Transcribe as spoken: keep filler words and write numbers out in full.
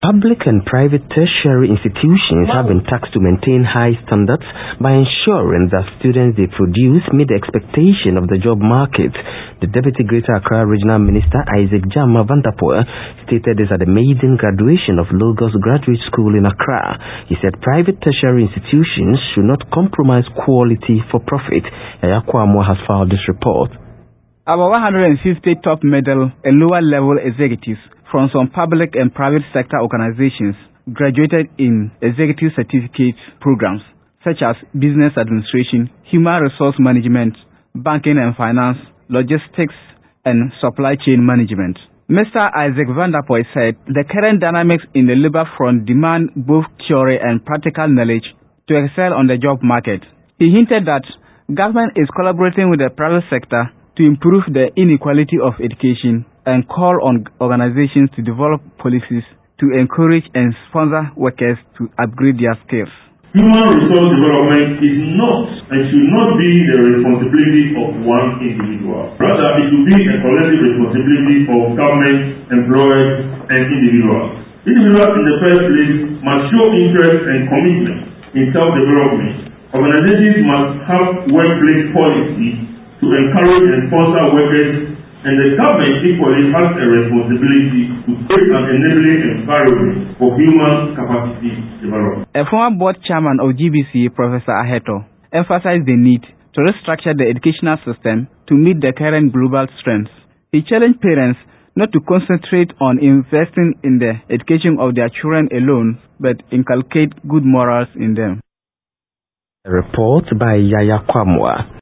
Public and private tertiary institutions have been tasked to maintain high standards by ensuring that students they produce meet the expectation of the job market. The Deputy Greater Accra Regional Minister Isaac Jama Vandapoe stated this at the maiden graduation of Logos Graduate School in Accra. He said private tertiary institutions should not compromise quality for profit. Yaya Kwamwa has filed this report. About one hundred fifty top middle and lower level executives from some public and private sector organizations graduated in executive certificate programs such as business administration, human resource management, banking and finance, logistics, and supply chain management. Mister Isaac Vandapoe said the current dynamics in the labor front demand both theory and practical knowledge to excel on the job market. He hinted that government is collaborating with the private sector to improve the inequality of education and call on organizations to develop policies to encourage and sponsor workers to upgrade their skills. Human resource development is not and should not be the responsibility of one individual. Rather, it should be a collective responsibility of government, employers, and individuals. Individuals in the first place must show interest and commitment in self-development. Organizations must have workplace policy to encourage and sponsor workers, and the government equally has a responsibility to create an enabling environment for human capacity development. A former board chairman of G B C, Professor Aheto, emphasized the need to restructure the educational system to meet the current global trends. He challenged parents not to concentrate on investing in the education of their children alone, but inculcate good morals in them. A report by Yaya Kwamwa.